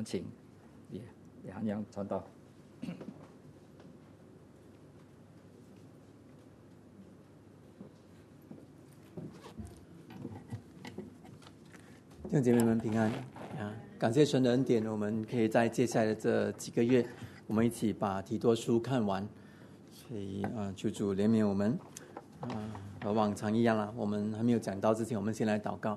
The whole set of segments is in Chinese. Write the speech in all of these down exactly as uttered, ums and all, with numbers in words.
想请李李涵阳传道。 弟兄姐妹们平安啊！感谢神的恩典，我们可以在接下来的这几个月，我们一起把提多书看完。所以啊，求主怜悯我们啊，和往常一样啦。我们还没有讲到之前，我们先来祷告。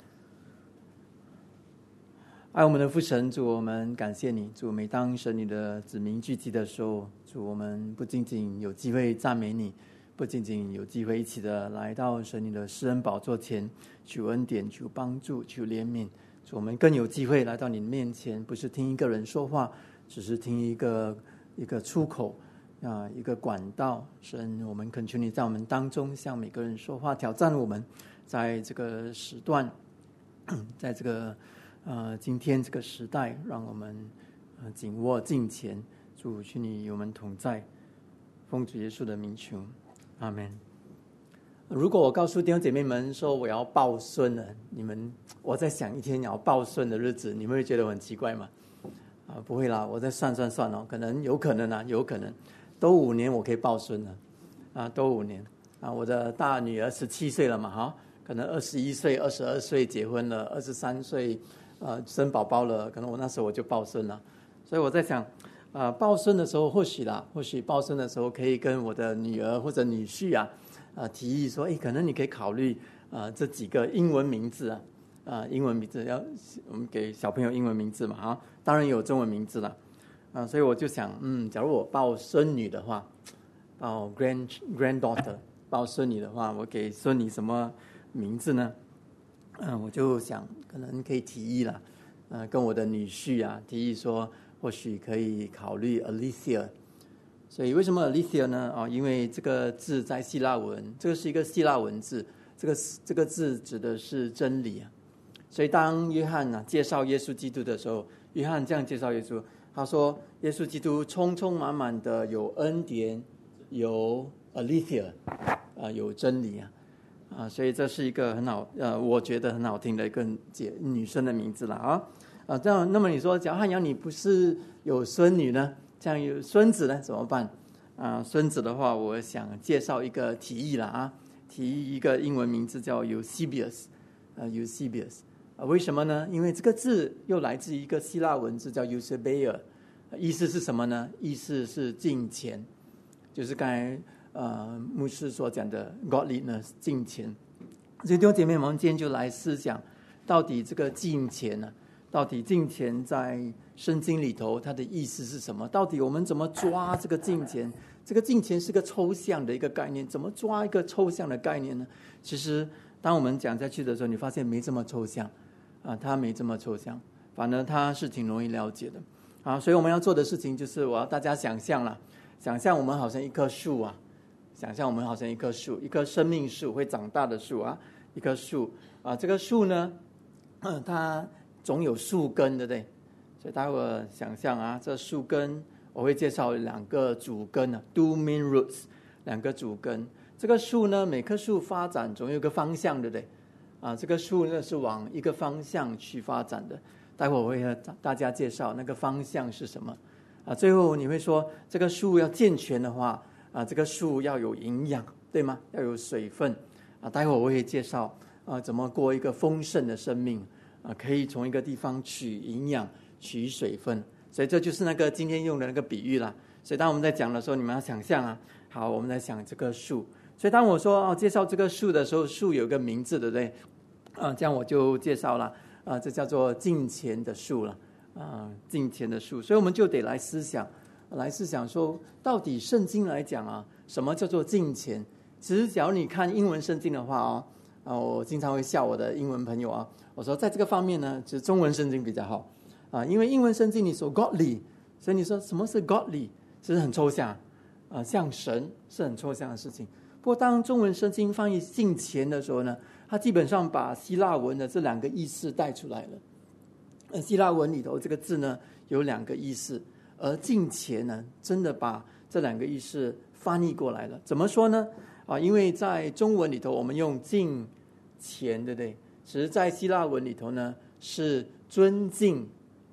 爱我们的父神，主，我们感谢你，主，每当神你的子民聚集的时候，主，我们不仅仅有机会赞美你，不仅仅有机会一起的来到神你的施恩宝座前，求恩典，求帮助，求怜悯。主，我们更有机会来到你面前，不是听一个人说话，只是听一个一个出口啊，一个管道。神，我们恳求你在我们当中向每个人说话，挑战我们，在这个时段，在这个呃今天这个时代，让我们呃紧握敬虔。主，求你与我们同在，奉主耶稣的名求。阿们。如果我告诉弟兄姐妹们说我要抱孙了，你们我在想一天要抱孙的日子，你们会觉得很奇怪吗？啊，不会啦，我再算算算哦，可能有可能啊，有可能，都五年我可以抱孙了，啊，都五年啊，我的大女儿十七岁了嘛，哈，可能二十一岁、二十二岁结婚了，二十三岁呃生宝宝了，可能我那时候我就抱孙了，所以我在想。啊，抱孙的时候或许啦，或许抱孙的时候可以跟我的女儿或者女婿啊，啊提议说，哎，可能你可以考虑啊这几个英文名字啊，啊英文名字要我们给小朋友英文名字嘛，哈，当然有中文名字了，啊，所以我就想，嗯，假如我抱孙女的话，抱 grand granddaughter 抱孙女的话，我给孙女什么名字呢？嗯，我就想可能可以提议啦，呃，跟我的女婿啊提议说。或许可以考虑 Alicia， 所以为什么 Alicia 呢？哦，因为这个字在希腊文，这个是一个希腊文字，这个这个字指的是真理啊。所以当约翰啊介绍耶稣基督的时候，约翰这样介绍耶稣，他说耶稣基督充充满满的有恩典，有 Alicia， 啊，有真理啊，啊，所以这是一个很好，呃，我觉得很好听的一个女生的名字了啊。啊，这样，那么你说，假如汉阳你不是有孙女呢？这样有孙子呢怎么办？啊，孙子的话，我想介绍一个提议了啊，提议一个英文名字叫 Eusebius， 啊 Eusebius， 啊，为什么呢？因为这个字又来自一个希腊文字叫 Eusebia， 意思是什么呢？意思是敬虔，就是刚才呃牧师所讲的 godliness 敬虔。所以弟兄姐妹们，今天就来思想，到底这个敬虔呢？到底敬虔在圣经里头它的意思是什么？到底我们怎么抓这个敬虔？这个敬虔是个抽象的一个概念，怎么抓一个抽象的概念呢？其实当我们讲下去的时候，你发现没这么抽象啊，它没这么抽象，反而它是挺容易了解的啊。所以我们要做的事情就是我要大家想象啦，想象我们好像一棵树啊，想象我们好像一棵树，一棵生命树，会长大的树啊，一棵树啊，这个树呢，嗯，它总有树根，对不对？所以待会儿想象啊，这树根我会介绍两个主根啊 ，two main roots， 两个主根。这个树呢，每棵树发展总有个方向，对不对？啊，这个树呢是往一个方向去发展的。待会儿我会和大家介绍那个方向是什么。啊，最后你会说，这个树要健全的话，啊，这个树要有营养，对吗？要有水分。啊，待会儿我会介绍啊，怎么过一个丰盛的生命。啊，可以从一个地方取营养、取水分，所以这就是那个今天用的那个比喻啦。所以当我们在讲的时候，你们要想象啊，好，我们在想这棵树。所以当我说哦介绍这个树的时候，树有个名字，对不对？啊，这样我就介绍了啊，这叫做敬虔的树了啊，敬虔的树。所以我们就得来思想，来思想说，到底圣经来讲啊，什么叫做敬虔？其实，假如你看英文圣经的话啊。啊，我经常会笑我的英文朋友啊，我说在这个方面呢，其实中文圣经比较好啊，因为英文圣经你说 godly， 所以你说什么是 godly， 其实很抽象啊，像神是很抽象的事情。不过当中文圣经翻译敬虔的时候呢，它基本上把希腊文的这两个意思带出来了。呃，希腊文里头这个字呢有两个意思，而敬虔呢真的把这两个意思翻译过来了。怎么说呢？啊，因为在中文里头我们用敬虔，对不对？其实在希腊文里头呢是尊敬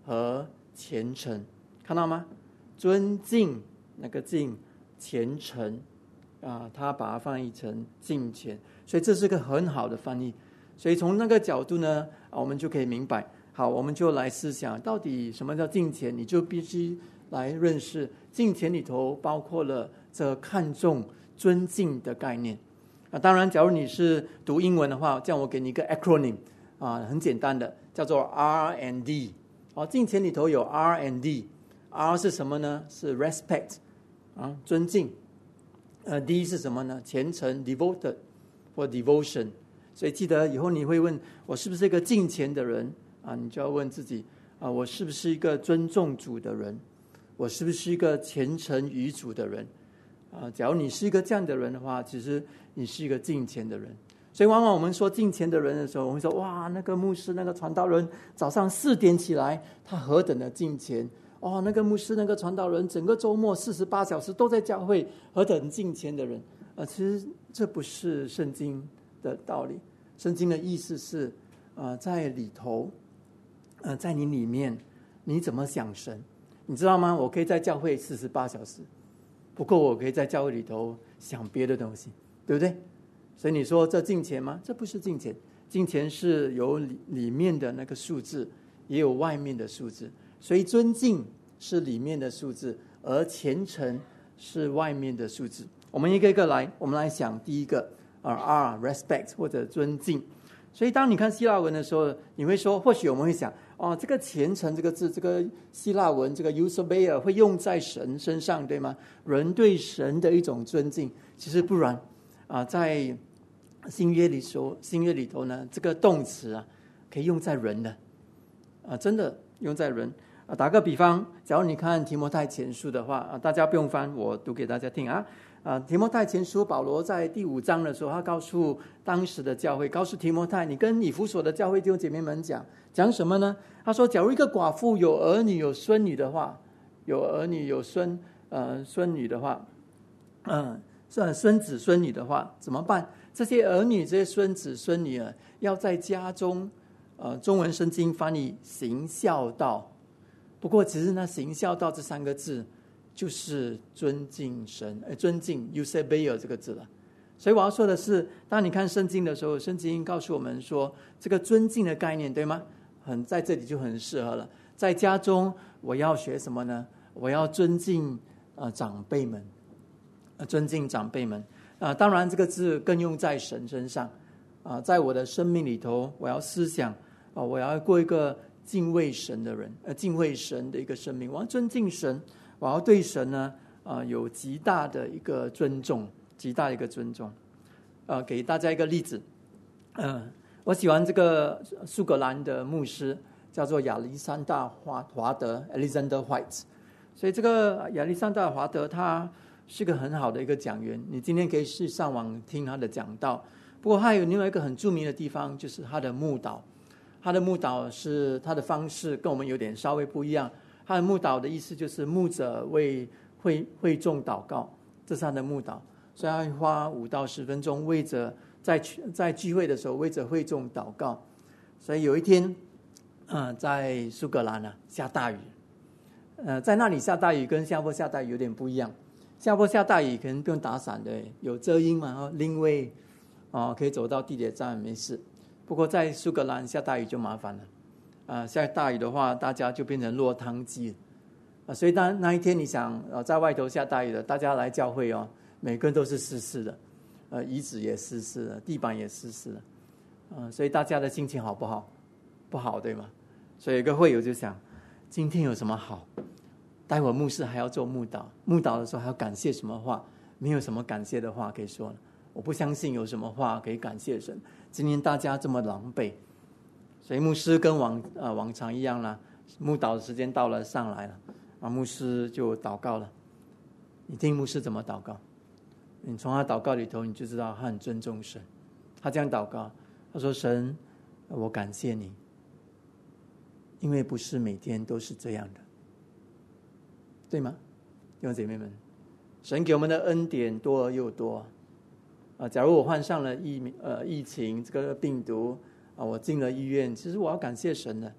和虔诚，看到吗？尊敬那个敬，虔诚啊，他把它翻译成敬虔，所以这是个很好的翻译。所以从那个角度呢，我们就可以明白。好，我们就来思想，到底什么叫敬虔？你就必须来认识敬虔里头包括了这看重、尊敬的概念。啊，当然，假如你是读英文的话，这样我给你一个 acronym 啊，很简单的，叫做 R and D。好，敬虔里头有 R and D。R 是什么呢？是 respect 啊，尊敬。呃 ，D 是什么呢？虔诚 devoted 或 devotion。所以记得以后你会问我是不是一个敬虔的人啊？你就要问自己啊，我是不是一个尊重主的人？我是不是一个虔诚于主的人？啊，假如你是一个这样的人的话，其实你是一个敬虔的人。所以往往我们说敬虔的人的时候，我们说哇，那个牧师、那个传道人早上四点起来，他何等的敬虔！哦，那个牧师、那个传道人整个周末四十八小时都在教会，何等敬虔的人！啊，其实这不是圣经的道理。圣经的意思是，呃，在里头，呃，在你里面，你怎么想神？你知道吗？我可以在教会四十八小时，不过我可以在教会里头想别的东西，对不对？所以你说这敬虔吗？这不是敬虔，敬虔是有里里面的那个数字，也有外面的数字。所以尊敬是里面的数字，而虔诚是外面的数字。我们一个一个来，我们来想第一个。R respect 或者尊敬。所以当你看希腊文的时候，你会说，或许我们会想，哦，这个虔诚这个字，这个希腊文这个 eusebeia 会用在神身上，对吗？人对神的一种尊敬。其实不然啊，在新约里说，新约里头呢，这个动词啊，可以用在人的啊，真的用在人啊。打个比方，假如你看提摩太前书的话啊，大家不用翻，我读给大家听啊。啊，提摩太前书，保罗在第五章的时候，他告诉当时的教会，告诉提摩太，你跟以弗所的教会弟兄姐妹们讲，讲什么呢？他说，假如一个寡妇有儿女有孙女的话，有儿女有孙呃孙女的话，嗯、呃，孙子孙女的话怎么办？这些儿女、这些孙子孙女啊，要在家中，呃，中文圣经翻译行孝道。不过，其实呢，行孝道这三个字。就是尊敬神，呃，尊敬 eusebeia 这个字了。所以我要说的是，当你看圣经的时候，圣经告诉我们说，这个尊敬的概念，对吗？很在这里就很适合了。在家中，我要学什么呢？我要尊敬呃长辈们，呃，尊敬长辈们啊、呃。当然，这个字更用在神身上啊、呃。在我的生命里头，我要思想啊、呃，我要过一个敬畏神的人，呃，敬畏神的一个生命，我要尊敬神。我要对神呢，呃，有极大的一个尊重，极大的一个尊重。呃，给大家一个例子，嗯、呃，我喜欢这个苏格兰的牧师，叫做亚历山大华华德 （Alexander White）。所以这个亚历山大华德他是个很好的一个讲员，你今天可以去上网听他的讲道。不过他有另外一个很著名的地方，就是他的牧导。他的牧导是他的方式跟我们有点稍微不一样。他的牧导的意思就是牧者为会会众祷告，这是他的牧导，所以他会花五到十分钟为着在在聚会的时候为着会众祷告。所以有一天，呃，在苏格兰啊下大雨，呃，在那里下大雨跟新加坡下大雨有点不一样。新加坡下大雨可能不用打伞的，有遮阴嘛，另外哦可以走到地铁站没事。不过在苏格兰下大雨就麻烦了。啊，下大雨的话，大家就变成落汤鸡啊，所以当那一天你想，呃，在外头下大雨的，大家来教会哦，每个人都是湿湿的，呃，椅子也湿湿的，地板也湿湿的，呃，所以大家的心情好不好？不好，对吗？所以有一个会友就想，今天有什么好？待会牧师还要做牧导，牧导的时候还要感谢什么话？没有什么感谢的话可以说了，我不相信有什么话可以感谢神。今天大家这么狼狈。所以牧师跟往呃往常一样啦，牧祷的时间到了，上来了，啊，牧师就祷告了。你听牧师怎么祷告？你从他祷告里头，你就知道他很尊重神。他这样祷告，他说：“神，我感谢你，因为不是每天都是这样的，对吗？弟兄姐妹们，神给我们的恩典多而又多啊。假如我患上了疫呃疫情这个病毒。”啊，我进了医院，其实我要感谢神的，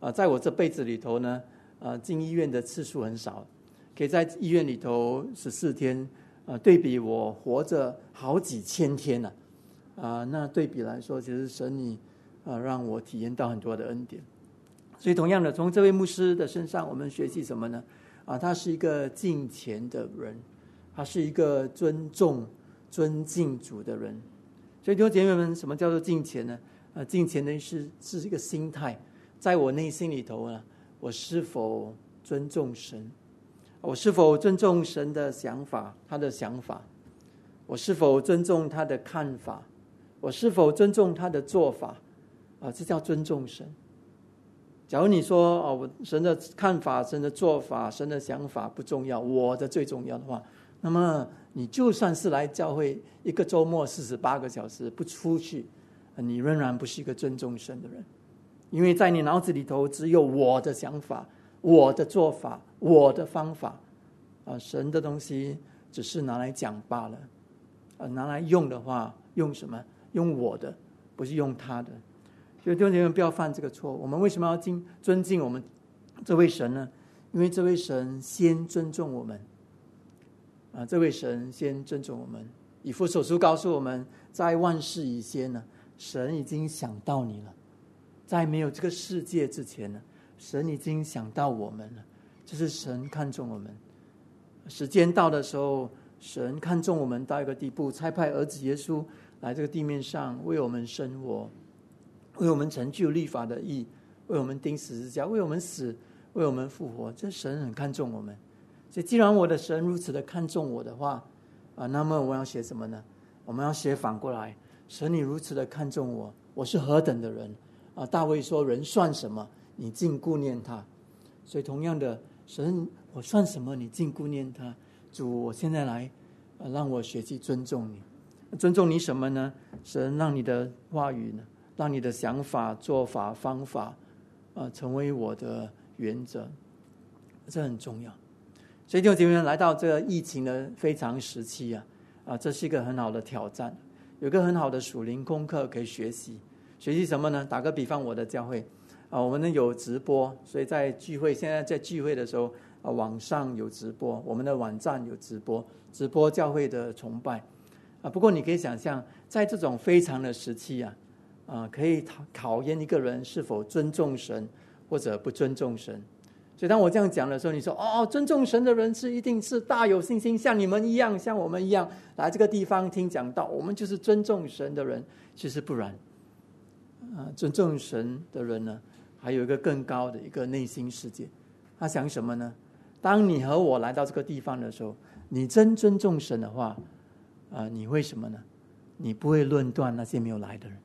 啊，在我这辈子里头呢，啊，进医院的次数很少，可以在医院里头十四天，啊，对比我活着好几千天呢、啊，啊，那对比来说，其实神你啊让我体验到很多的恩典。所以同样的，从这位牧师的身上，我们学习什么呢？啊，他是一个敬虔的人，他是一个尊重、尊敬主的人。所以弟兄姐妹们，什么叫做敬虔呢？啊，敬虔的是是一个心态，在我内心里头呢，我是否尊重神？我是否尊重神的想法，他的想法？我是否尊重他的看法？我是否尊重他的做法？啊，这叫尊重神。假如你说哦，我神的看法、神的做法、神的想法不重要，我的最重要的话，那么你就算是来教会一个周末四十八个小时不出去，你仍然不是一个尊重神的人，因为在你脑子里头只有我的想法、我的做法、我的方法啊，神的东西只是拿来讲罢了啊，拿来用的话，用什么？用我的，不是用他的。所以弟兄姐妹不要犯这个错。我们为什么要敬尊敬我们这位神呢？因为这位神先尊重我们啊，这位神先尊重我们。以弗所书告诉我们，在万事以先呢，神已经想到你了。在没有这个世界之前呢，神已经想到我们了。这是神看重我们。时间到的时候，神看重我们到一个地步，差派儿子耶稣来这个地面上为我们生活，为我们成就律法的义，为我们钉十字架，为我们死，为我们复活。这神很看重我们。所以既然我的神如此的看重我的话啊，那么我要学什么呢？我们要学反过来，神你如此的看重我，我是何等的人啊！大卫说，人算什么，你竟顾念他。所以同样的，神我算什么，你竟顾念他。主，我现在来、啊、让我学习尊重你。尊重你什么呢？神让你的话语呢，让你的想法、做法、方法、呃、成为我的原则，这很重要。所以弟兄姐妹们，来到这个疫情的非常时期啊，啊，这是一个很好的挑战，有一个很好的属灵功课可以学习。学习什么呢？打个比方，我的教会啊，我们呢有直播，所以在聚会，现在在聚会的时候啊，网上有直播，我们的网站有直播，直播教会的崇拜啊。不过你可以想象，在这种非常的时期啊，啊，可以考验一个人是否尊重神或者不尊重神。所以当我这样讲的时候，你说哦，尊重神的人是一定是大有信心，像你们一样，像我们一样来这个地方听讲道，我们就是尊重神的人。其实不然，啊，尊重神的人呢，还有一个更高的一个内心世界。他想什么呢？当你和我来到这个地方的时候，你真尊重神的话，啊，你会什么呢？你不会论断那些没有来的人，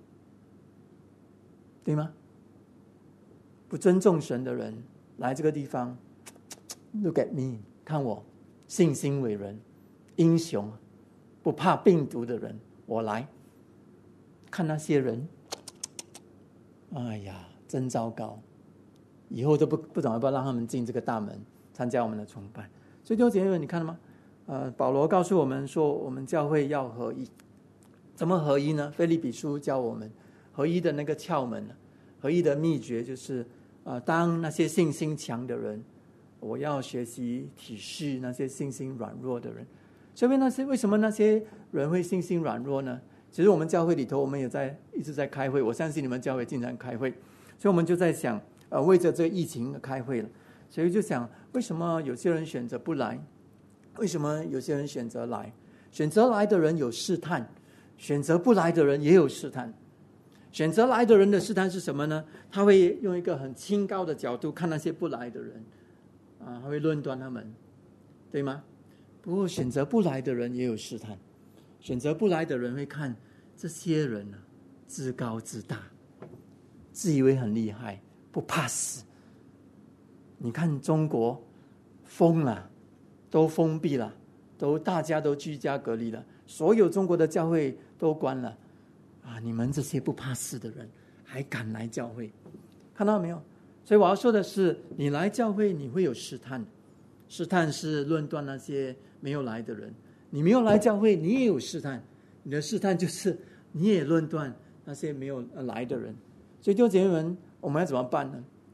对吗？不尊重神的人来这个地方 ，Look at me， 看我信心伟人、英雄，不怕病毒的人，我来看那些人，哎呀，真糟糕！以后都不不懂要不要让他们进这个大门参加我们的崇拜。所以弟兄姐妹们，你看了吗？呃，保罗告诉我们说，我们教会要合一。怎么合一呢？腓立比书教我们合一的那个窍门，合一的秘诀就是。呃，当那些信心强的人，我要学习体恤那些信心软弱的人。所以那些为什么那些人会信心软弱呢？其实我们教会里头，我们也在一直在开会。我相信你们教会经常开会，所以我们就在想，呃，为着这个疫情开会了。所以就想，为什么有些人选择不来？为什么有些人选择来？选择来的人有试探，选择不来的人也有试探。选择来的人的试探是什么呢？他会用一个很清高的角度看那些不来的人，啊，他会论断他们，对吗？不过选择不来的人也有试探，选择不来的人会看这些人呢，自高自大，自以为很厉害，不怕死。你看中国封了，都封闭了，都大家都居家隔离了，所有中国的教会都关了。啊！你们这些不怕死的人还敢来教会，看到没有？所以我要说的是，你来教会你会有试探，试探是论断那些没有来的人。你没有来教会，你也有试探，你的试探就是你也论断那些没有来的人。所以弟兄姐妹们，我们要怎么办呢？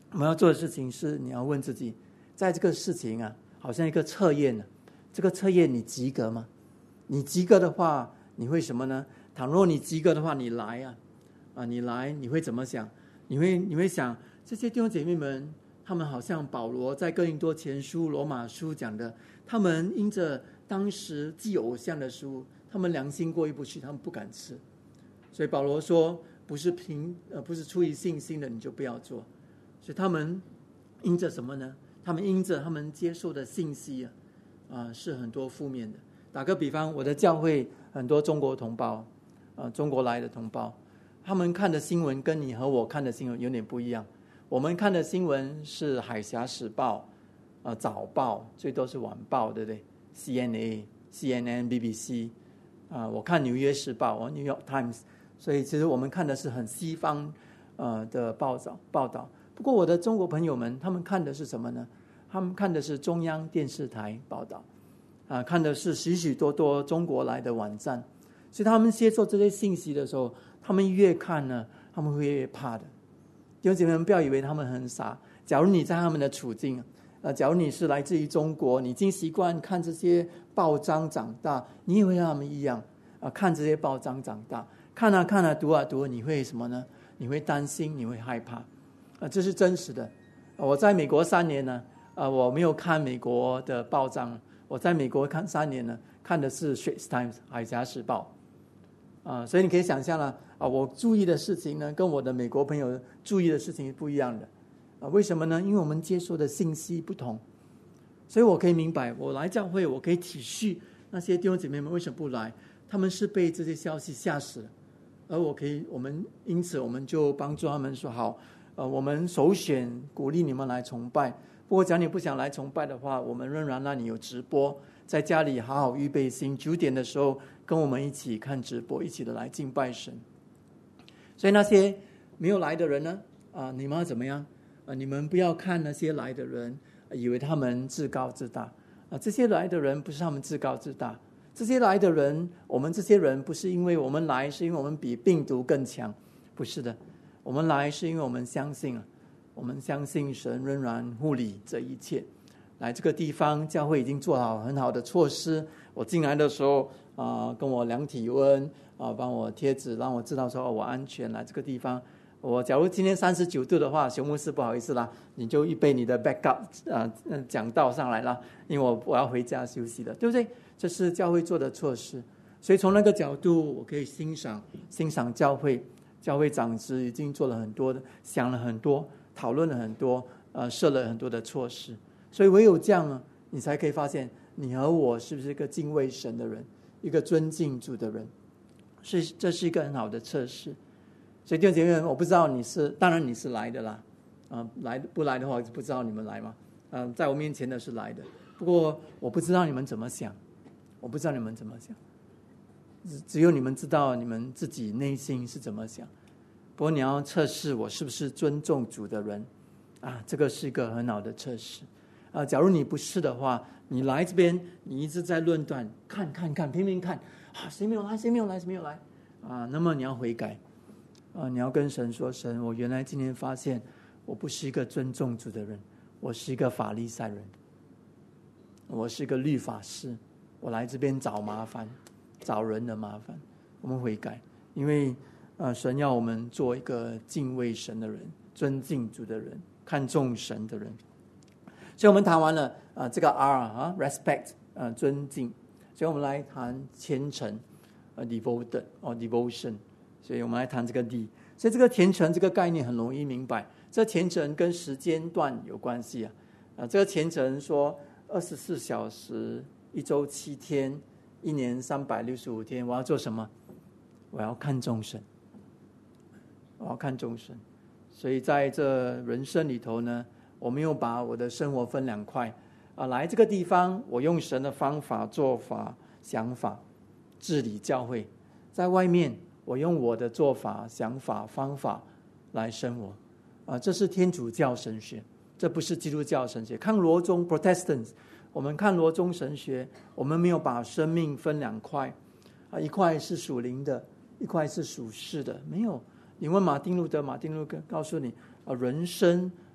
我们要做的事情是，你要问自己，在这个事情啊，好像一个测验啊，这个测验你及格吗？你及格的话，你会什么呢？倘若你及格的话，你来啊，啊，你来，你会怎么想？你会你会想，这些弟兄姐妹们，他们好像保罗在哥林多前书、罗马书讲的，他们因着当时祭偶像的食物，他们良心过意不去，他们不敢吃。所以保罗说，不是凭呃不是出于信心的，你就不要做。所以他们因着什么呢？他们因着他们接受的信息啊，啊是很多负面的。打个比方，我的教会很多中国同胞，呃，中国来的同胞，他们看的新闻跟你和我看的新闻有点不一样。我们看的新闻是海峡时报、呃早报，最多是晚报，对不对 ？C N A、C N N、B B C， 啊、呃，我看纽约时报、New York Times， 所以其实我们看的是很西方呃的报道报道。不过我的中国朋友们，他们看的是什么呢？他们看的是中央电视台报道，啊、呃，看的是许许多多中国来的网站，所以他们接受这些信息的时候，他们越看呢，他们会越怕的。弟兄姐妹们，不要以为他们很傻。假如你在他们的处境，呃，假如你是来自于中国，你已经习惯看这些报章长大，你也会像他们一样啊、呃，看这些报章长大，看啊看啊，读啊读，你会什么呢？你会担心，你会害怕。啊、呃，这是真实的。我在美国三年呢，呃，我没有看美国的报章，我在美国看三年呢，看的是《Straits Times》海峡时报，啊、呃，所以你可以想象了，啊、呃，我注意的事情呢，跟我的美国朋友注意的事情是不一样的，啊、呃，为什么呢？因为我们接受的信息不同，所以我可以明白，我来教会，我可以体恤那些弟兄姐妹们为什么不来，他们是被这些消息吓死了，而我可以，我们因此我们就帮助他们说好。呃，我们首选鼓励你们来崇拜。不过，假如你不想来崇拜的话，我们仍然让你有直播，在家里好好预备心，九点的时候跟我们一起看直播，一起的来敬拜神。所以那些没有来的人呢，啊、呃，你们要怎么样？啊、呃，你们不要看那些来的人，呃、以为他们自高自大。啊、呃，这些来的人不是他们自高自大，这些来的人，我们这些人不是因为我们来，是因为我们比病毒更强，不是的。我们来是因为我们相信了，我们相信神仍然护理这一切。来这个地方，教会已经做好很好的措施。我进来的时候，啊、呃，跟我量体温，啊、呃，帮我贴纸，让我知道说、哦、我安全来这个地方。我假如今天三十九度的话，熊牧师不好意思啦，你就预备你的 backup 啊、呃，讲道上来啦，因为我我要回家休息了，对不对？这是教会做的措施。所以从那个角度，我可以欣赏欣赏教会。教会长子已经做了很多的，想了很多，讨论了很多，呃，设了很多的措施。所以唯有这样呢，你才可以发现你和我是不是一个敬畏神的人，一个尊敬主的人。是，这是一个很好的测试。所以弟兄姐妹们，我不知道你是，当然你是来的啦，啊、呃，来不来的话就不知道你们来吗？嗯、呃，在我面前的是来的，不过我不知道你们怎么想，我不知道你们怎么想。只有你们知道你们自己内心是怎么想。不过你要测试我是不是尊重主的人啊，这个是一个很好的测试啊。假如你不是的话，你来这边你一直在论断，看看看，拼命看啊，谁没有来，谁没有来，谁没有来啊？那么你要悔改啊，你要跟神说，神，我原来今天发现我不是一个尊重主的人，我是一个法利赛人，我是一个律法师，我来这边找麻烦。找人的麻烦，我们悔改，因为呃，神要我们做一个敬畏神的人，尊敬主的人，看重神的人。所以我们谈完了啊、呃，这个 R 啊 ，respect 啊、呃，尊敬。所以我们来谈虔诚，呃 ，devoted 哦 ，devotion。所以我们来谈这个 D。所以这个虔诚这个概念很容易明白，这虔诚跟时间段有关系啊。啊、呃，这个虔诚说二十四小时，一周七天。一年三百六十五天，我要做什么？我要看重神，我要看重神。所以在这人生里头呢，我没有把我的生活分两块啊。来这个地方，我用神的方法、做法、想法治理教会；在外面，我用我的做法、想法、方法来生活啊。这是天主教神学，这不是基督教神学。看罗宗 Protestants。我们看罗宗神学，我们没有把生命分两块啊，一块是属灵的，一块是属世的，没有。你问马丁路德，马丁路德告诉你啊，人生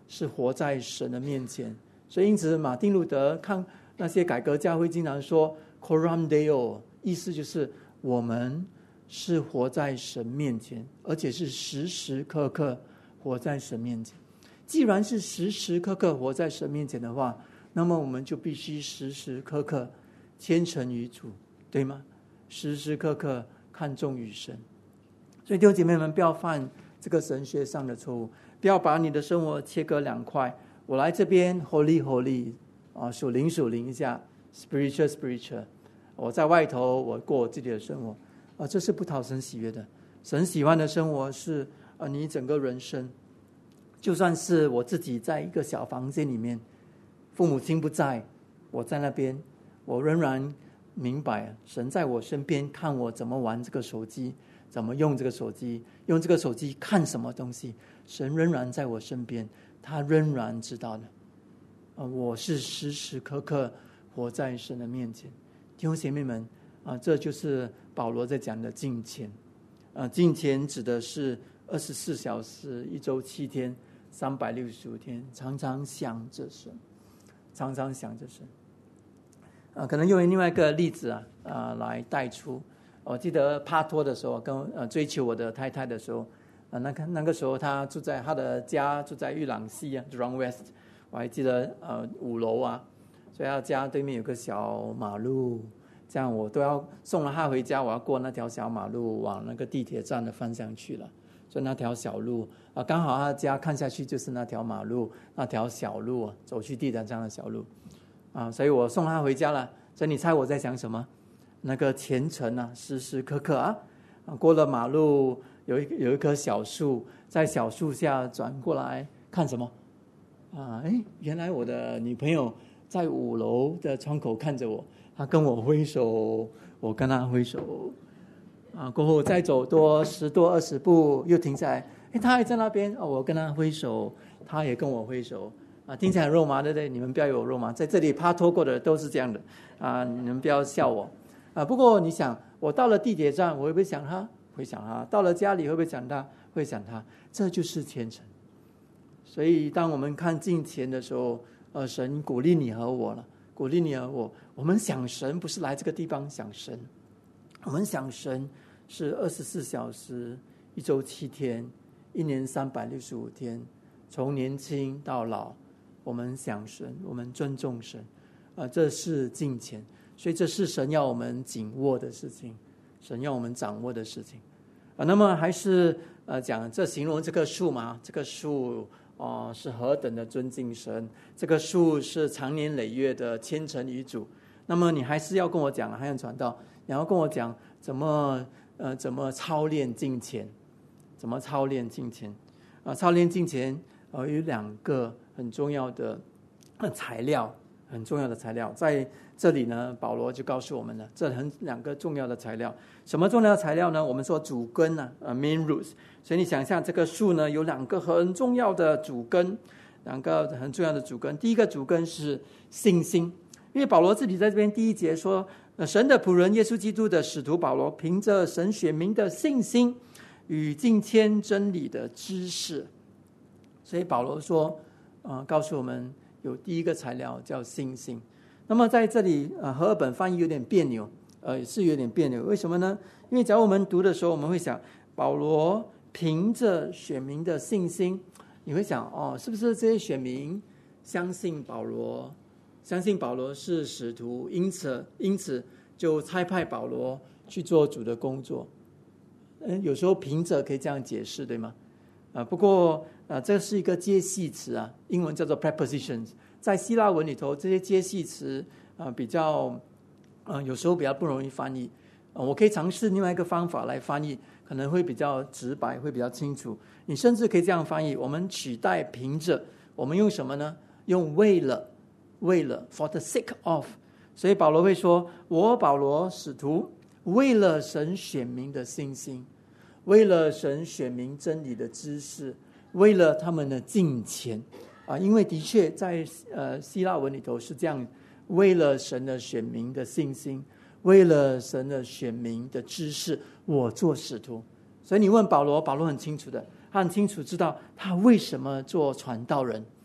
是活在神的面前。所以因此马丁路德看那些改革家会经常说 Coram Deo， 意思就是我们是活在神面前，而且是时时刻刻活在神面前。既然是时时刻刻活在神面前的话，那么我们就必须时时刻刻虔诚于主，对吗？时时刻刻看重于神。所以弟兄姐妹们，不要犯这个神学上的错误，不要把你的生活切割两块。我来这边 holy holy 啊，属灵属灵一下 spiritual spiritual， 我在外头我过我自己的生活啊，这是不讨神喜悦的。神喜欢的生活是啊，你整个人生，就算是我自己在一个小房间里面，父母亲不在，我在那边，我仍然明白神在我身边，看我怎么玩这个手机，怎么用这个手机，用这个手机看什么东西，神仍然在我身边，他仍然知道的。啊，我是时时刻刻活在神的面前。弟兄姐妹们啊，这就是保罗在讲的敬虔。啊，敬虔指的是二十四小时，一周七天，三百六十五天，常常想着神，常常想着神。啊，可能用另外一个例子啊，啊来带出。我记得帕托的时候，跟呃追求我的太太的时候，啊，那个那个时候他住在他的家住在玉朗西啊 ，Jurong West， 我还记得呃五楼啊，所以他家对面有个小马路，这样我都要送了他回家，我要过那条小马路往那个地铁站的方向去了，所以那条小路啊，刚好他家看下去就是那条马路，那条小路走去地铁站的小路啊，所以我送他回家了。所以你猜我在想什么？那个虔诚啊，时时刻刻啊，过了马路有一有一棵小树，在小树下转过来看什么啊？哎，原来我的女朋友在五楼的窗口看着我，她跟我挥手，我跟她挥手啊。过后再走多十多二十步，又停下来，哎，她还在那边，哦，我跟她挥手，她也跟我挥手啊。听起来很肉麻，对不对？你们不要有肉麻，在这里趴拖过的都是这样的啊，你们不要笑我。啊，不过你想，我到了地铁站，我会不会想他？会想他。到了家里，会不会想他？会想他。这就是虔诚。所以，当我们看敬虔的时候，呃，神鼓励你和我了，鼓励你和我。我们想神，不是来这个地方想神，我们想神是二十四小时，一周七天，一年三百六十五天，从年轻到老，我们想神，我们尊重神，啊、呃，这是敬虔。所以这是神要我们紧握的事情，神要我们掌握的事情啊。那么还是呃讲这形容这棵树嘛，这棵树哦、呃、是何等的尊敬神，这棵树是长年累月的虔诚于主。那么你还是要跟我讲，还要传道，你要跟我讲怎么呃怎么操练敬虔，怎么操练敬虔啊？操练敬虔呃有两个很重要的材料。很重要的材料在这里呢，保罗就告诉我们了，这很两个重要的材料。什么重要的材料呢？我们说主根啊，呃 main roots。所以你想象这个树呢，有两个很重要的主根，两个很重要的主根。第一个主根是信心，因为保罗自己在这边第一节说，呃，神的仆人耶稣基督的使徒保罗，凭着神选民的信心与敬虔真理的知识，所以保罗说，呃，告诉我们。有第一个材料叫信心。那么在这里呃和合本翻译有点别扭，呃是有点别扭。为什么呢？因为假如我们读的时候，我们会想保罗凭着选民的信心，你会想哦，是不是这些选民相信保罗，相信保罗是使徒，因此因此就差派保罗去做主的工作。嗯，有时候凭着可以这样解释，对吗？啊，不过啊，这是一个接系词啊，英文叫做 prepositions。在希腊文里头，这些接系词啊，比较，呃，有时候比较不容易翻译。啊，我可以尝试另外一个方法来翻译，可能会比较直白，会比较清楚。你甚至可以这样翻译：我们取代凭着，我们用什么呢？用为了，为了 for the sake of。所以保罗会说：“我保罗使徒，为了神选民的信心。”为了神选民真理的知识，为了他们的敬虔啊，因为的确在呃希腊文里头是这样，为了神的选民的信心，为了神的选民的知识，我做使徒。所以你问保罗，保罗很清楚的，他很清楚知道他为什么做传道人，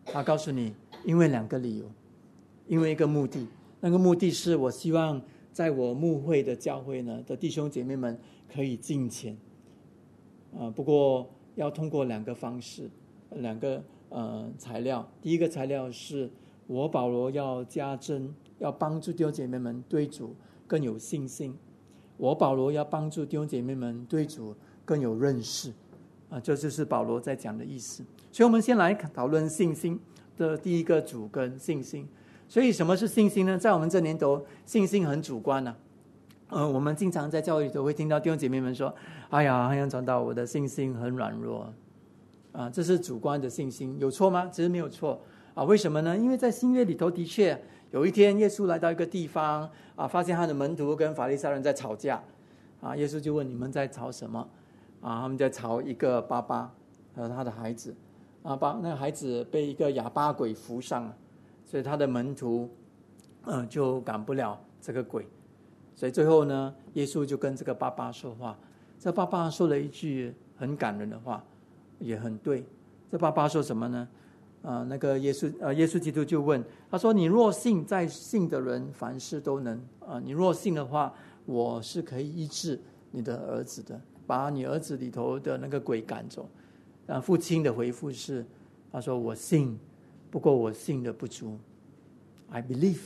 他告诉你，因为两个理由，因为一个目的，那个目的是我希望在我牧会的教会呢的弟兄姐妹们可以敬虔，啊，不过要通过两个方式，两个呃材料。第一个材料是我保罗要加增，要帮助弟兄姐妹们对主更有信心。我保罗要帮助弟兄姐妹们对主更有认识，啊，这就是保罗在讲的意思。所以我们先来讨论信心的第一个主跟信心。所以什么是信心呢？在我们这年头，信心很主观啊。呃，我们经常在教会里头会听到弟兄姐妹们说：“哎呀，好像传道，我的信心很软弱。”啊，这是主观的信心，有错吗？其实没有错啊。为什么呢？因为在新约里头，的确有一天耶稣来到一个地方啊，发现他的门徒跟法利赛人在吵架啊，耶稣就问：“你们在吵什么？”啊，他们在吵一个爸爸和他的孩子啊，把那个孩子被一个哑巴鬼扶上了，所以他的门徒嗯、呃、就赶不了这个鬼，所以最后呢，耶稣就跟这个爸爸说话。这爸爸说了一句很感人的话，也很对。这爸爸说什么呢？呃，那个耶稣呃，耶稣基督就问他说：“你若信，在信的人凡事都能啊、呃！你若信的话，我是可以医治你的儿子的，把你儿子里头的那个鬼赶走。”啊，父亲的回复是，他说：“我信，不过我信的不足。I believe,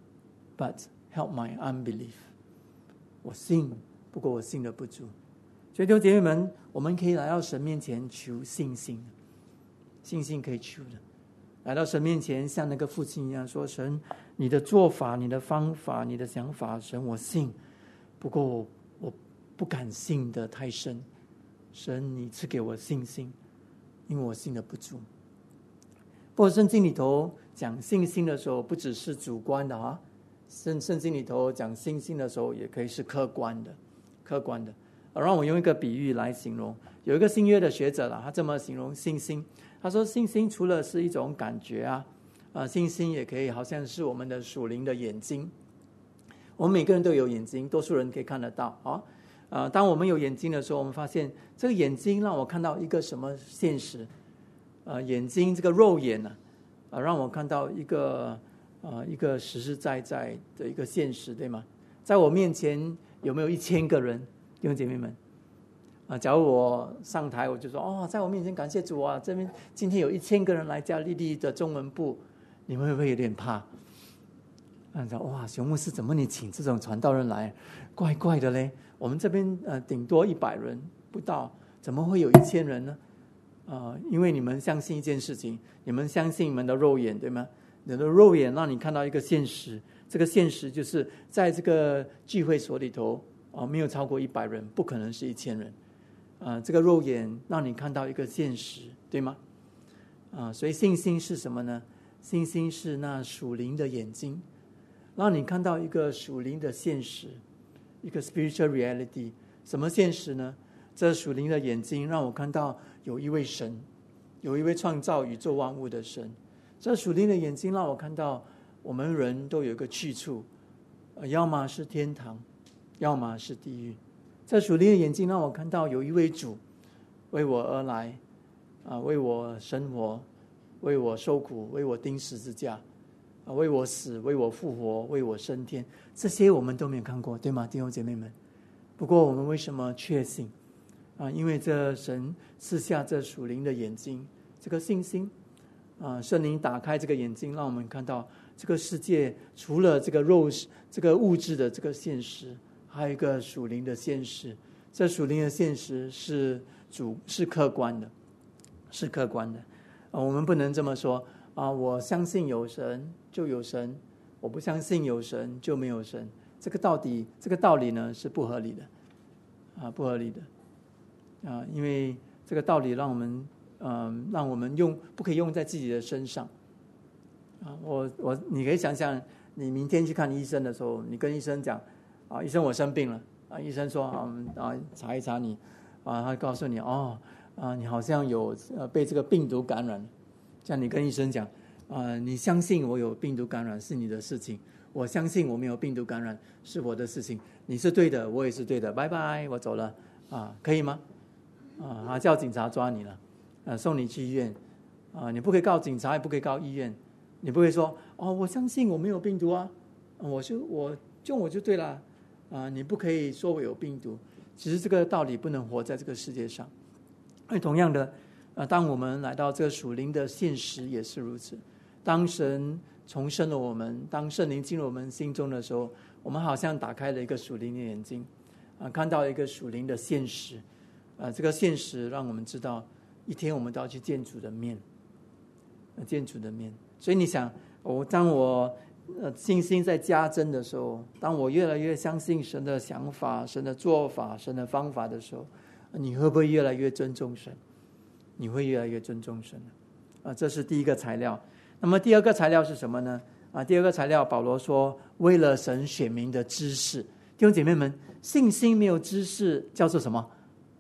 but help my unbelief。”我信，不过我信的不足。所以弟兄姐妹们，我们可以来到神面前求信心，信心可以求的。来到神面前，像那个父亲一样说：“神，你的做法、你的方法、你的想法，神我信，不过我我不敢信得太深。神，你赐给我信心，因为我信的不足。”不过圣经里头讲信心的时候，不只是主观的啊，圣圣经里头讲信心的时候，也可以是客观的，客观的。让我用一个比喻来形容，有一个新约的学者啦，他这么形容信心，他说信心除了是一种感觉啊，呃，信心也可以好像是我们的属灵的眼睛。我们每个人都有眼睛，多数人可以看得到啊。呃，当我们有眼睛的时候，我们发现这个眼睛让我看到一个什么现实？呃，眼睛这个肉眼呢、啊，呃，让我看到一个呃一个实实在在的一个现实，对吗？在我面前有没有一千个人？弟兄姐妹们，啊，假如我上台，我就说哦，在我面前感谢主啊，这边今天有一千个人来加利利的中文部，你们会不会有点怕？啊，说哇，熊牧师怎么你请这种传道人来，怪怪的嘞？我们这边呃顶多一百人不到，怎么会有一千人呢？啊、呃，因为你们相信一件事情，你们相信你们的肉眼，对吗？你的肉眼让你看到一个现实，这个现实就是在这个聚会所里头。哦，没有超过一百人，不可能是一千人，啊、呃，这个肉眼让你看到一个现实，对吗？啊、呃，所以信心是什么呢？信心是那属灵的眼睛，让你看到一个属灵的现实，一个 spiritual reality。什么现实呢？这属灵的眼睛让我看到有一位神，有一位创造宇宙万物的神。这属灵的眼睛让我看到我们人都有一个去处，呃、要么是天堂，要么是地狱。这属灵的眼睛让我看到有一位主为我而来，啊，为我生活，为我受苦，为我钉十字架，啊，为我死，为我复活，为我升天。这些我们都没有看过，对吗，弟兄姐妹们？不过我们为什么确信？啊，因为这神赐下这属灵的眼睛，这个信心，啊，圣灵打开这个眼睛，让我们看到这个世界除了这个肉这个物质的这个现实，还有一个属灵的现实。这属灵的现实是主是客观的，是客观的。啊，我们不能这么说啊！我相信有神就有神，我不相信有神就没有神。这个到底这个道理呢是不合理的，啊，不合理的啊！因为这个道理让我们，嗯、呃，让我们用不可以用在自己的身上。啊，我我你可以想想，你明天去看医生的时候，你跟医生讲。啊，医生，我生病了。啊，医生说啊，啊，查一查你，啊，他告诉你，哦，啊，你好像有呃被这个病毒感染。这样你跟医生讲，啊，你相信我有病毒感染是你的事情，我相信我没有病毒感染是我的事情。你是对的，我也是对的，拜拜，我走了。啊，可以吗？啊，叫警察抓你了，啊，送你去医院。 啊，你不可以告警察，也不可以告医院，你不可以说哦，我相信我没有病毒啊，我就我中我就对了啊，你不可以说我有病毒。其实这个道理不能活在这个世界上。而同样的，啊，当我们来到这个属灵的现实也是如此。当神重生了我们，当圣灵进入我们心中的时候，我们好像打开了一个属灵的眼睛，啊，看到一个属灵的现实，啊，这个现实让我们知道，一天我们都要去见主的面，见主的面。所以你想，我当我呃信心在加增的时候，当我越来越相信神的想法、神的做法、神的方法的时候，你会不会越来越尊重神？你会越来越尊重神啊，这是第一个材料。那么第二个材料是什么呢？啊，第二个材料，保罗说，为了神选民的知识。弟兄姐妹们，信心没有知识叫做什么？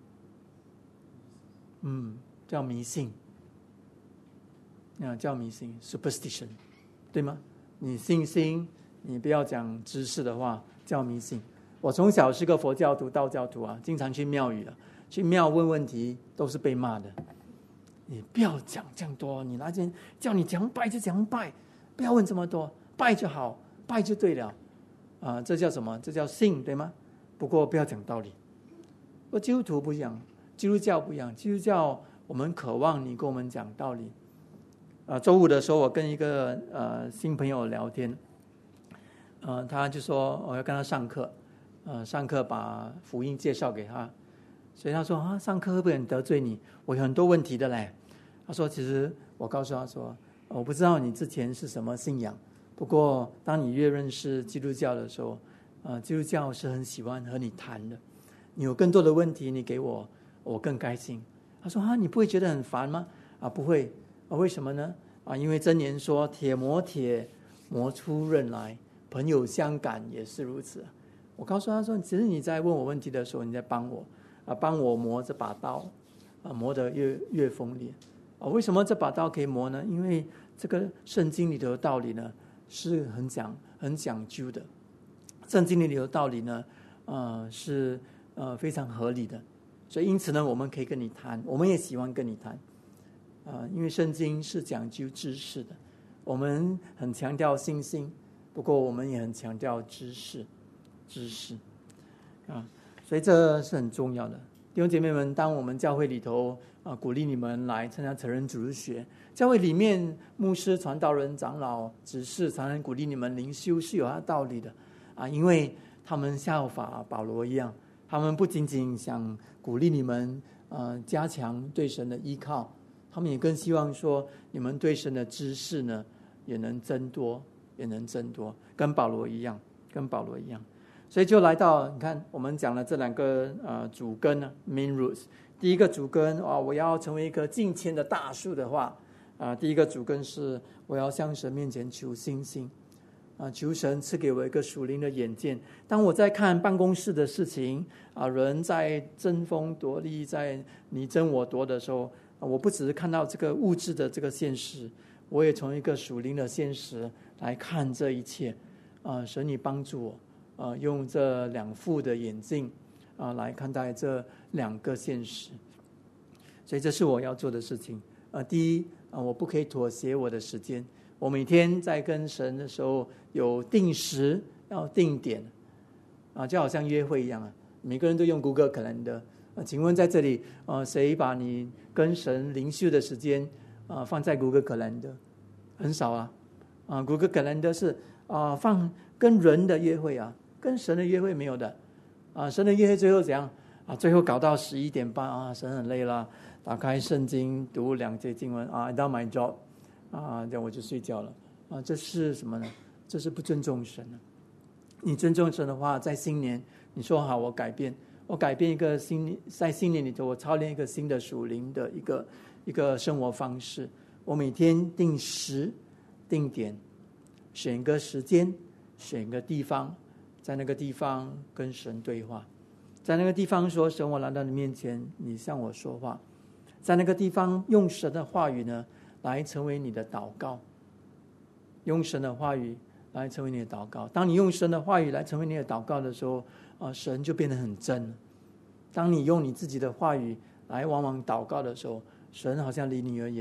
嗯，叫迷信。啊，叫迷信 ，superstition， 对吗？你信心，你不要讲知识的话，叫迷信。我从小是个佛教徒、道教徒啊，经常去庙宇啊，去庙问问题都是被骂的。你不要讲这样多，你那天叫你讲拜就讲拜，不要问这么多，拜就好，拜就对了，啊，这叫什么？这叫信，对吗？不过不要讲道理。不，基督徒不一样，基督教不一样，基督教我们渴望你跟我们讲道理。啊，周五的时候，我跟一个呃新朋友聊天，呃，他就说我要跟他上课，呃，上课把福音介绍给他。所以他说啊，上课会不会很得罪你？我有很多问题的嘞。他说，其实我告诉他说，我不知道你之前是什么信仰，不过当你越认识基督教的时候，呃，基督教是很喜欢和你谈的。你有更多的问题，你给我，我更开心。他说啊，你不会觉得很烦吗？啊，不会啊，为什么呢？啊，因为箴言说，铁磨铁，磨出刃来，朋友相感也是如此。我告诉他说，其实你在问我问题的时候，你在帮我。啊，帮我磨这把刀，啊，磨得越越锋利。啊，为什么这把刀可以磨呢？因为这个圣经里头的道理呢，是很讲很讲究的。圣经里头的道理呢，呃，是呃非常合理的。所以因此呢，我们可以跟你谈，我们也喜欢跟你谈。啊、呃，因为圣经是讲究知识的，我们很强调信心，不过我们也很强调知识，知识，啊。所以这是很重要的，弟兄姐妹们。当我们教会里头啊，鼓励你们来参加成人主日学，教会里面牧师、传道人、长老、执事常常鼓励你们灵修，是有他的道理的啊，因为他们效法保罗一样，他们不仅仅想鼓励你们呃加强对神的依靠，他们也更希望说你们对神的知识呢也能增多，也能增多，跟保罗一样，跟保罗一样。所以就来到，你看，我们讲了这两个呃主根呢 ，main roots。第一个主根啊、哦，我要成为一棵敬虔的大树的话，啊、呃，第一个主根是我要向神面前求星星，啊、呃，求神赐给我一个属灵的眼见。当我在看办公室的事情啊、呃，人在争锋夺利，在你争我夺的时候，呃、我不只是看到这个物质的这个现实，我也从一个属灵的现实来看这一切。啊、呃，神你帮助我。呃，用这两副的眼镜啊、呃、来看待这两个现实，所以这是我要做的事情。呃，第一啊、呃，我不可以妥协我的时间。我每天在跟神的时候有定时，要定点啊、呃，就好像约会一样啊。每个人都用 Google Calendar。呃，请问在这里，呃，谁把你跟神灵修的时间啊、呃、放在 Google Calendar？ 很少啊。啊、呃、，Google Calendar 是啊、呃、放跟人的约会啊。跟神的约会没有的，啊，神的约会最后怎样啊？最后搞到十一点半啊，神很累了，打开圣经读两节经文啊 ，I done my job， 啊，这样我就睡觉了啊，这是什么呢？这是不尊重神啊！你尊重神的话，在新年你说好，我改变，我改变一个新，在新年里头，我操练一个新的属灵的一个一个生活方式，我每天定时定点，选一个时间，选一个地方。在那个地方跟神对话，在那个地方说，神，我来到你面前，你向我说话。在那个地方用神的话语呢，来成为你的祷告。用神的话语来成为你的祷告。当你用神的话语来成为你的祷告的时候，啊，神就变得很真。当你用你自己的话语来往往祷告的时候，神好像离你而远。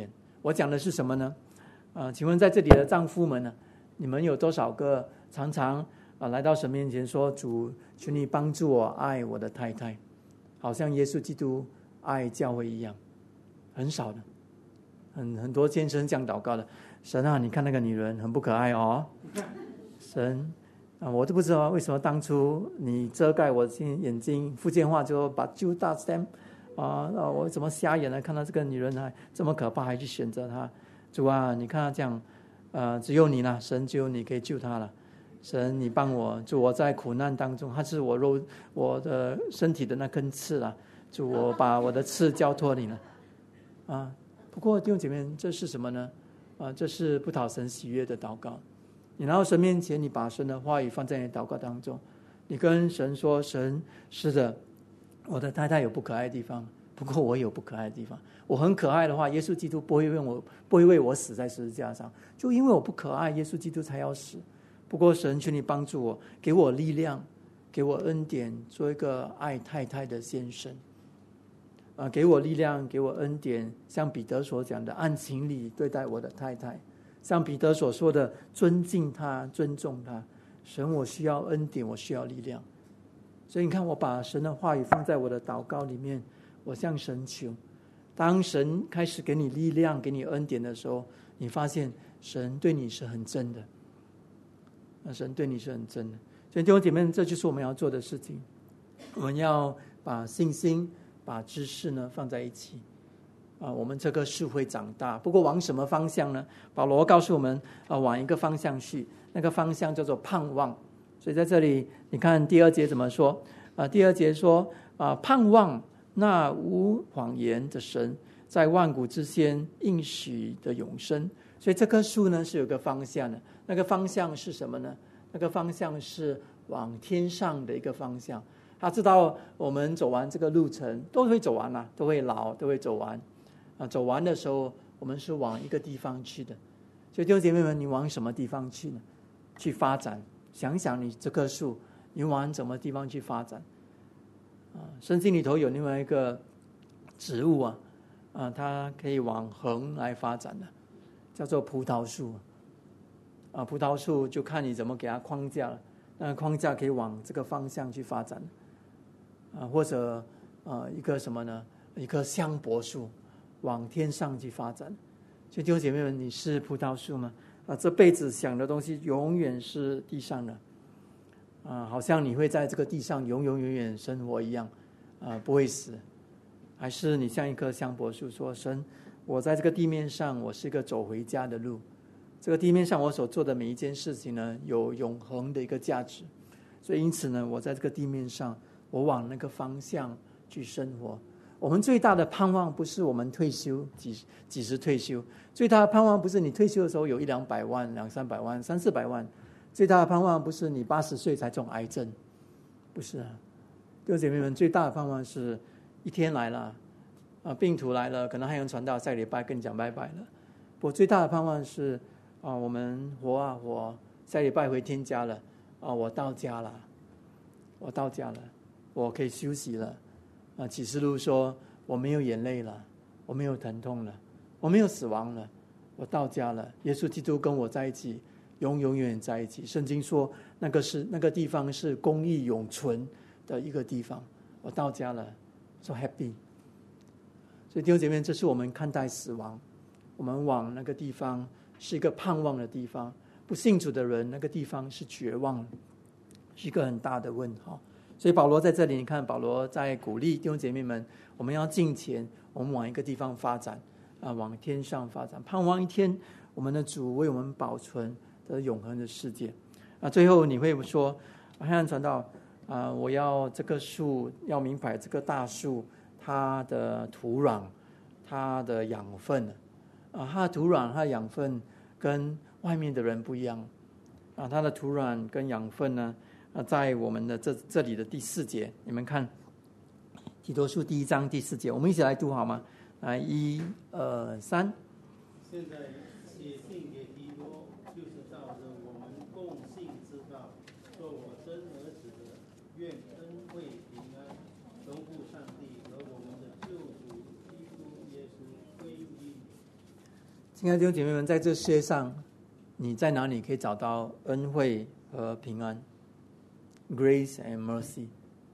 我讲的是什么呢？啊，请问在这里的丈夫们呢，你们有多少个常常啊来到神面前说，主，求你帮助我爱我的太太，好像耶稣基督爱教会一样？很少的，很很多先生这样祷告的。神啊，你看那个女人很不可爱哦。神啊，我都不知道为什么当初你遮盖我眼睛，福建话就把就大 stem 啊，我怎么瞎眼了？看到这个女人还这么可怕，还去选择她。主啊，你看她这样，呃，只有你了，神只有你可以救她了。神，你帮我，主，我在苦难当中，她是我肉我的身体的那根刺了。主，我把我的刺交托你了。啊，不过弟兄姐妹，这是什么呢？啊，这是不讨神喜悦的祷告。你来到神面前，你把神的话语放在你的祷告当中，你跟神说：神，是的，我的太太有不可爱的地方，不过我有不可爱的地方。我很可爱的话，耶稣基督不会为我不会为我死在十字架上，就因为我不可爱，耶稣基督才要死。不过神，求你帮助我，给我力量，给我恩典，做一个爱太太的先生。啊，给我力量，给我恩典，像彼得所讲的，按情理对待我的太太，像彼得所说的，尊敬她，尊重她。神，我需要恩典，我需要力量。所以你看，我把神的话语放在我的祷告里面，我向神求。当神开始给你力量，给你恩典的时候，你发现神对你是很真的。那神对你是很真的。所以弟兄姐妹，这就是我们要做的事情。我们要把信心、把知识呢放在一起。啊，我们这棵树会长大，不过往什么方向呢？保罗告诉我们，啊，往一个方向去，那个方向叫做盼望。所以在这里，你看第二节怎么说？啊，第二节说，啊，盼望那无谎言的神，在万古之先应许的永生。所以这棵树呢是有个方向的，那个方向是什么呢？那个方向是往天上的一个方向。他知道我们走完这个路程都会走完了，都会老，都会走完。啊，走完的时候，我们是往一个地方去的。所以弟兄姐妹们，你往什么地方去呢？去发展。想想你这棵树，你往什么地方去发展？啊，圣经里头有另外一个植物啊，啊，它可以往横来发展的，叫做葡萄树。啊，葡萄树就看你怎么给它框架了。那框架可以往这个方向去发展。啊，或者啊，一个什么呢？一棵香柏树。往天上去发展。所以弟兄姐妹们，你是葡萄树吗？啊，这辈子想的东西永远是地上的，啊，好像你会在这个地上永永远远生活一样，啊，不会死。还是你像一棵香柏树，说神，我在这个地面上，我是一个走回家的路。这个地面上我所做的每一件事情呢，有永恒的一个价值。所以因此呢，我在这个地面上，我往那个方向去生活。我们最大的盼望不是我们退休几几时退休，最大的盼望不是你退休的时候有一两百万、两三百万、三四百万，最大的盼望不是你八十岁才中癌症，不是啊。弟兄姐妹们，最大的盼望是一天来了，啊，病途来了，可能还有人传道，下个礼拜跟你讲拜拜了。我最大的盼望是啊，我们活啊活，下个礼拜回天家了，啊，我到家了，我到家了，我可以休息了。啊，启示录说我没有眼泪了，我没有疼痛了，我没有死亡了，我到家了。耶稣基督跟我在一起，永永远远在一起。圣经说那个是那个地方是公义永存的一个地方。我到家了 ，so happy。所以弟兄姐妹，这是我们看待死亡，我们往那个地方是一个盼望的地方。不信主的人，那个地方是绝望，是一个很大的问号。所以保罗在这里，你看保罗在鼓励弟兄姐妹们，我们要敬虔，我们往一个地方发展，啊，往天上发展，盼望一天我们的主为我们保存的永恒的世界。啊，最后你会说，好像传道啊，我要这棵树要明白这个大树它的土壤、它的养分啊，它的土壤、它的养分跟外面的人不一样啊，它的土壤跟养分呢？在我们的这这里的第四节，你们看提多书第一章第四节，我们一起来读好吗？来，一、二、三。 现在写信给提多，就是照着我们共信之道，做我真儿子的，愿恩惠平安，从父上帝和我们的救主基督耶稣归于你。 亲爱的弟兄姐妹们，在这世界上，你在哪里可以找到恩惠和平安 ？Grace and mercy,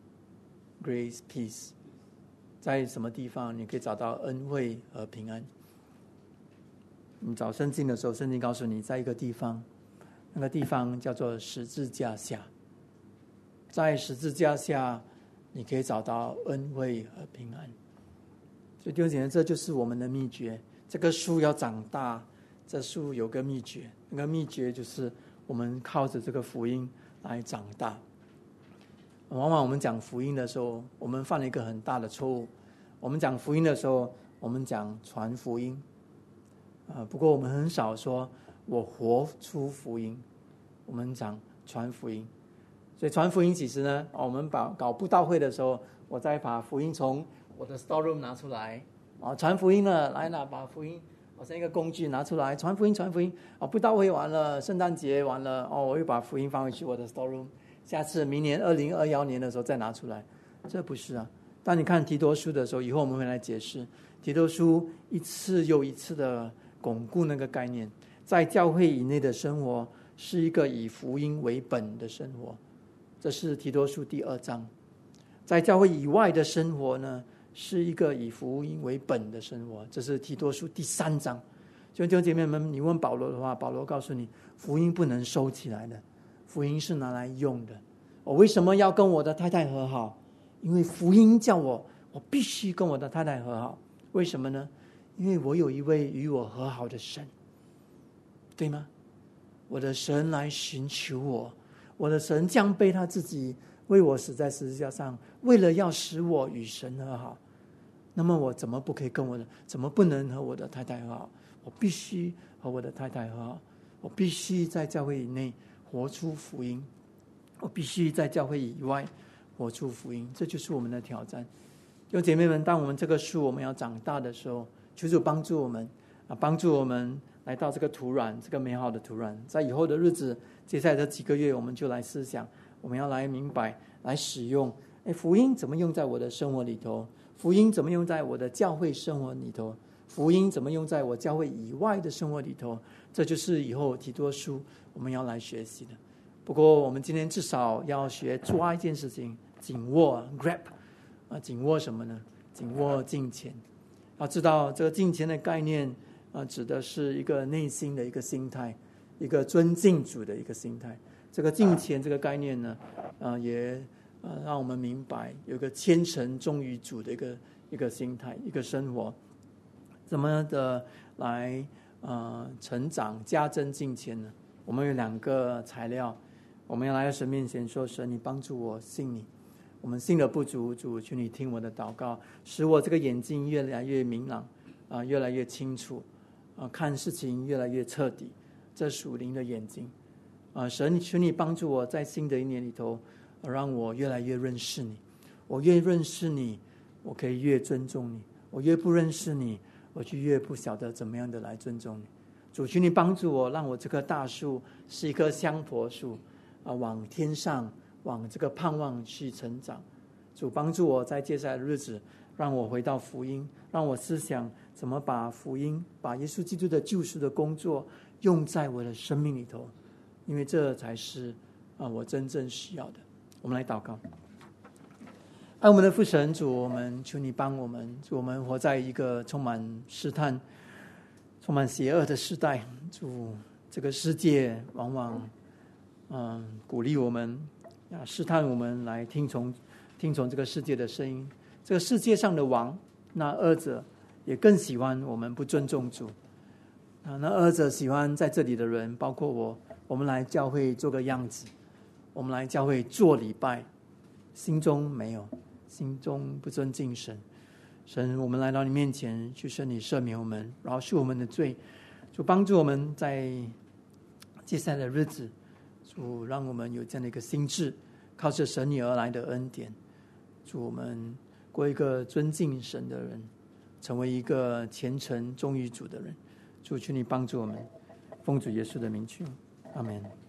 grace, peace。在什么地方你可以找到恩惠和平安？你找圣经的时候，圣经告诉你，在一个地方，那个地方叫做十字架下。在十字架下，你可以找到恩惠和平安。所以弟兄姐妹，这就是我们的秘诀。这个树要长大，这树有个秘诀，那个秘诀就是我们靠着这个福音来长大。往往我们讲福音的时候，我们犯了一个很大的错误。我们讲福音的时候，我们讲传福音，呃，不过我们很少说我活出福音，我们讲传福音。所以传福音其实呢，我们把搞布道会的时候，我再把福音从我的 storeroom 拿出来，啊，传福音了，来了，把福音好像一个工具拿出来，传福音，传福音。啊，布道会完了，圣诞节完了，哦，我又把福音放回去我的 storeroom。下次明年二零二一年的时候再拿出来，这不是啊。当你看提多书的时候，以后我们会来解释提多书一次又一次的巩固那个概念，在教会以内的生活是一个以福音为本的生活，这是提多书第二章。在教会以外的生活呢，是一个以福音为本的生活，这是提多书第三章。弟兄姐妹们，你问保罗的话，保罗告诉你，福音不能收起来的，福音是拿来用的。我为什么要跟我的太太和好？因为福音叫我，我必须跟我的太太和好。为什么呢？因为我有一位与我和好的神，对吗？我的神来寻求我，我的神降卑他自己，为我死在十字架上，为了要使我与神和好。那么我怎么不可以跟我的，怎么不能和我的太太和好？我必须和我的太太和好，我必须在教会以内活出福音，我必须在教会以外活出福音，这就是我们的挑战。弟兄姐妹们，当我们这个树我们要长大的时候，求主帮助我们啊，帮助我们来到这个土壤，这个美好的土壤。在以后的日子，接下来的几个月，我们就来思想，我们要来明白，来使用。哎，福音怎么用在我的生活里头？福音怎么用在我的教会生活里头？福音怎么用在我教会以外的生活里头？这就是以后提多书我们要来学习的。不过我们今天至少要学抓一件事情，紧握 grab 啊，紧握什么呢？紧握敬虔。要知道这个敬虔的概念啊，指的是一个内心的一个心态，一个尊敬主的一个心态。这个敬虔这个概念呢，啊，也呃让我们明白有一个虔诚忠于主的一个一个心态，一个生活。怎么的来呃成长加增敬虔呢？我们有两个材料，我们要来到神面前说：神，你帮助我信你。我们信的不足，主，求你听我的祷告，使我这个眼睛越来越明朗啊、呃，越来越清楚啊、呃，看事情越来越彻底。这属灵的眼睛啊、呃，神，求你帮助我在新的一年里头，呃、让我越来越认识你。我越认识你，我可以越尊重你；我越不认识你，我就越不晓得怎么样的来尊重你。主，求你帮助我，让我这棵大树是一棵香柏树啊、呃，往天上，往这个盼望去成长。主，帮助我在接下来的日子，让我回到福音，让我思想怎么把福音，把耶稣基督的救赎的工作用在我的生命里头，因为这才是啊、呃、我真正需要的。我们来祷告。爱我们的父神，主，我们求你帮我们。主，我们活在一个充满试探、充满邪恶的时代。主，这个世界往往嗯鼓励我们啊，试探我们来听从听从这个世界的声音。这个世界上的王，那二者也更喜欢我们不尊重主啊，那二者喜欢在这里的人，包括我，我们来教会做个样子，我们来教会做礼拜，心中没有。心中不尊敬神，神，我们来到你面前，求神你赦免我们，饶恕我们的罪，主帮助我们在接下来的日子，主让我们有这样的一个心志，靠着神你而来的恩典，主我们过一个尊敬神的人，成为一个虔诚忠于主的人，主求你帮助我们，奉主耶稣的名求，阿们。